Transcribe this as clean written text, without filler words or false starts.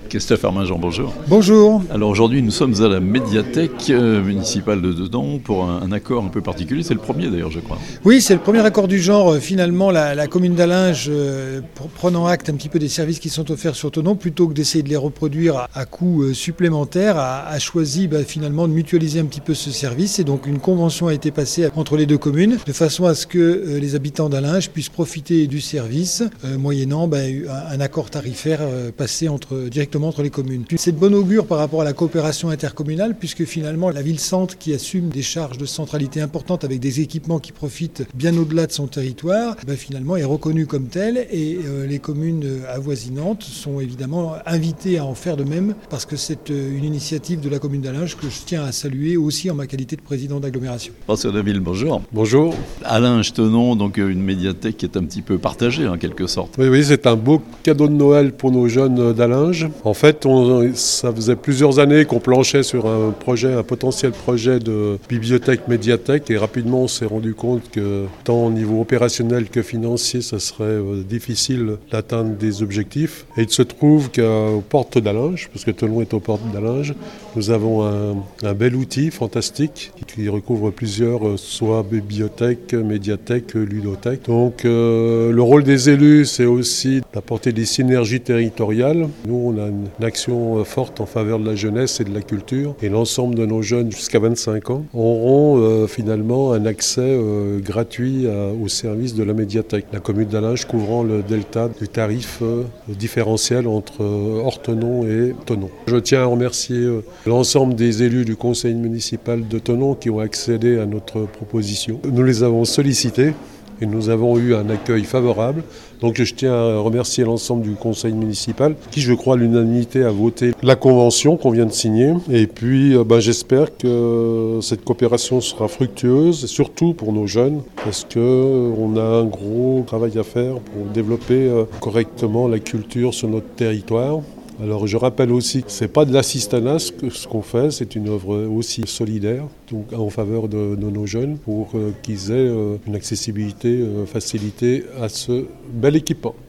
Christophe Armingeant, bonjour. Bonjour. Alors aujourd'hui, nous sommes à la médiathèque municipale de Denon pour un accord un peu particulier. C'est le premier d'ailleurs, je crois. Oui, c'est le premier accord du genre. Finalement, la commune d'Allinges, prenant acte un petit peu des services qui sont offerts sur Thonon, plutôt que d'essayer de les reproduire à coût supplémentaire, a choisi finalement de mutualiser un petit peu ce service. Et donc une convention a été passée entre les deux communes, de façon à ce que les habitants d'Allinges puissent profiter du service, moyennant un accord tarifaire passé directement entre les communes. C'est de bon augure par rapport à la coopération intercommunale, puisque finalement la ville-centre, qui assume des charges de centralité importantes avec des équipements qui profitent bien au-delà de son territoire, finalement est reconnue comme telle, et les communes avoisinantes sont évidemment invitées à en faire de même, parce que c'est une initiative de la commune d'Allinges que je tiens à saluer aussi en ma qualité de président d'agglomération. François Deville, bonjour. Bonjour. Allinges, Thonon, donc une médiathèque qui est un petit peu partagée en quelque sorte. Oui, c'est un beau cadeau de Noël pour nos jeunes d'Allinges. En fait, ça faisait plusieurs années qu'on planchait sur un potentiel projet de bibliothèque-médiathèque, et rapidement on s'est rendu compte que tant au niveau opérationnel que financier, ça serait difficile d'atteindre des objectifs. Et il se trouve qu'aux portes d'Allinges, parce que Thonon est aux portes d'Allinges, nous avons un bel outil fantastique qui recouvre plusieurs, soit bibliothèques, médiathèques, ludothèques. Donc le rôle des élus, c'est aussi d'apporter des synergies territoriales. Nous, on a une action forte en faveur de la jeunesse et de la culture, et l'ensemble de nos jeunes jusqu'à 25 ans auront finalement un accès gratuit au service de la médiathèque. La commune d'Allinges couvrant le delta du tarif différentiel entre Orthenon et Thonon. Je tiens à remercier l'ensemble des élus du conseil municipal de Thonon qui ont accédé à notre proposition. Nous les avons sollicités et nous avons eu un accueil favorable. Donc je tiens à remercier l'ensemble du conseil municipal qui, je crois, à l'unanimité a voté la convention qu'on vient de signer. Et puis j'espère que cette coopération sera fructueuse, surtout pour nos jeunes, parce qu'on a un gros travail à faire pour développer correctement la culture sur notre territoire. Alors je rappelle aussi que ce n'est pas de l'assistanat ce qu'on fait, c'est une œuvre aussi solidaire donc en faveur de nos jeunes pour qu'ils aient une accessibilité facilitée à ce bel équipement.